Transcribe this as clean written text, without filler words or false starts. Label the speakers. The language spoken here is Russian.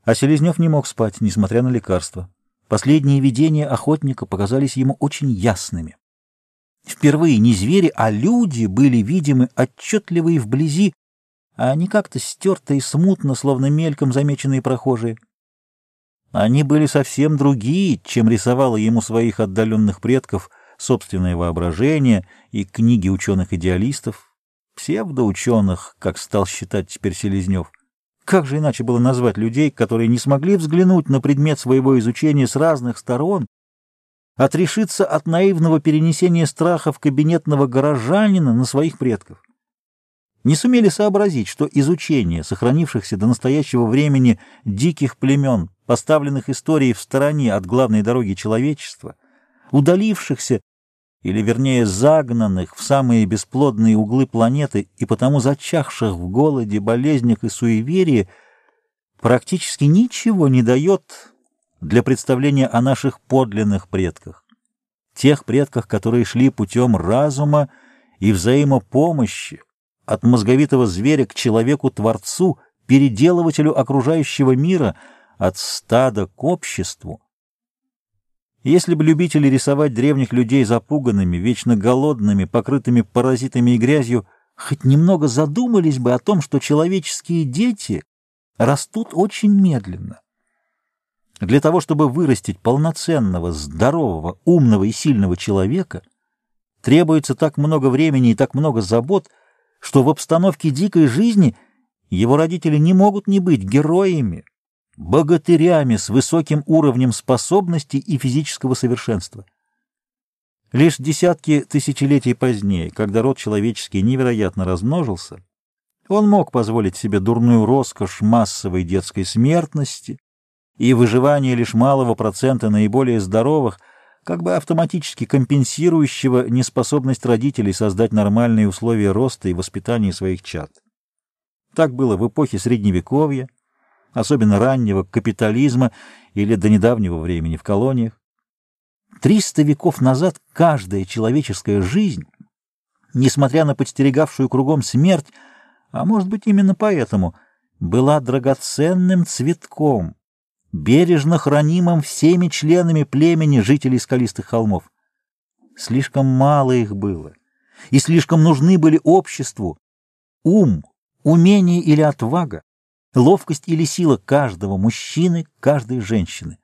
Speaker 1: А Селезнев не мог спать, несмотря на лекарства. Последние видения охотника показались ему очень ясными. Впервые не звери, а люди были видимы отчетливо и вблизи, а не как-то стерто и смутно, словно мельком замеченные прохожие. Они были совсем другие, чем рисовало ему своих отдаленных предков собственное воображение и книги ученых-идеалистов, псевдоученых, как стал считать теперь Селезнев. Как же иначе было назвать людей, которые не смогли взглянуть на предмет своего изучения с разных сторон, отрешиться от наивного перенесения страхов кабинетного горожанина на своих предков? Не сумели сообразить, что изучение сохранившихся до настоящего времени диких племен, поставленных историей в стороне от главной дороги человечества, удалившихся, или вернее загнанных в самые бесплодные углы планеты и потому зачахших в голоде, болезнях и суеверии, практически ничего не дает для представления о наших подлинных предках, тех предках, которые шли путем разума и взаимопомощи, от мозговитого зверя к человеку-творцу, переделывателю окружающего мира, от стада к обществу. Если бы любители рисовать древних людей запуганными, вечно голодными, покрытыми паразитами и грязью, хоть немного задумались бы о том, что человеческие дети растут очень медленно. Для того, чтобы вырастить полноценного, здорового, умного и сильного человека, требуется так много времени и так много забот, что в обстановке дикой жизни его родители не могут не быть героями, богатырями с высоким уровнем способностей и физического совершенства. Лишь десятки тысячелетий позднее, когда род человеческий невероятно размножился, он мог позволить себе дурную роскошь массовой детской смертности и выживания лишь малого процента наиболее здоровых, как бы автоматически компенсирующего неспособность родителей создать нормальные условия роста и воспитания своих чад. Так было в эпохе Средневековья, особенно раннего капитализма или до недавнего времени в колониях. 300 веков назад каждая человеческая жизнь, несмотря на подстерегавшую кругом смерть, а может быть именно поэтому, была драгоценным цветком, бережно хранимым всеми членами племени жителей скалистых холмов. Слишком мало их было, и слишком нужны были обществу ум, умение или отвага, ловкость или сила каждого мужчины, каждой женщины.